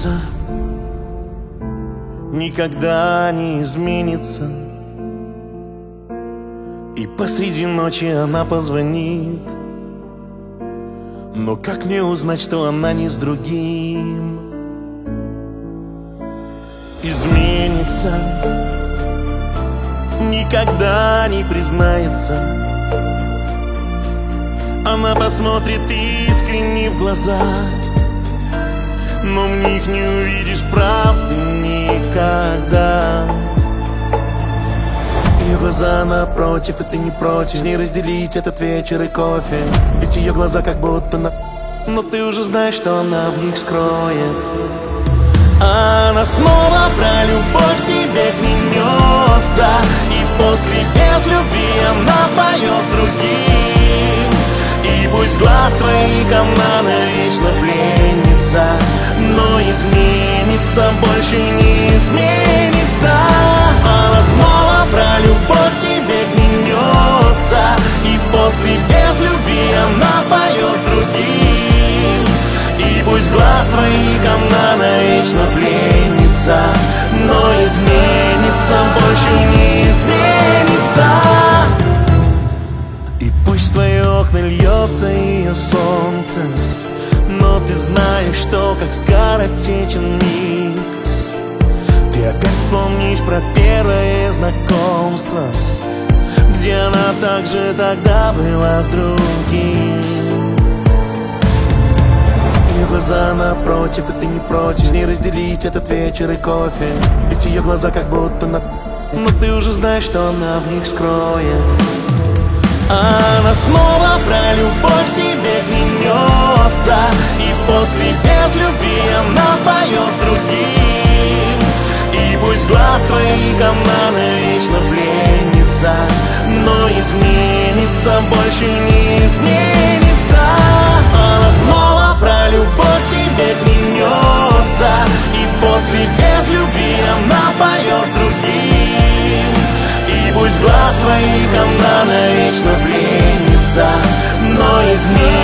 изменится, никогда не изменится. И посреди ночи она позвонит, но как мне узнать, что она не с другим? Изменится, никогда не признается. Она посмотрит искренне в глаза, но в них не увидишь правды никогда. Ее глаза напротив, и ты не против с ней разделить этот вечер и кофе. Ведь ее глаза как будто но ты уже знаешь, что она в них скроет. Она снова про любовь тебе клянется, и после без любви она поет с другим. И пусть глаз твоих она навечно пленница, но изменится, больше не изменится. Она снова про любовь тебе клянется, и после без любви она поет с другим. И пусть глаз твоих она навечно пленница, но изменится, больше не изменится. И пусть в твои окна льется ее солнце, но ты знаешь, что как скоротечен миг. Ты опять вспомнишь про первое знакомство, где она также тогда была с другим. Ее глаза напротив, и ты не против с ней разделить этот вечер и кофе. Ведь ее глаза как будто но ты уже знаешь, что она в них скроет. Она снова про любовь тебе клянется, и после без любви она поет с другим. И пусть глаз твоих она навечно пленница, но изменится, больше не изменится. Она снова про любовь тебе клянется, и после без любви она поет с другим. И пусть глаз твоих она навечно пленница, но изменится.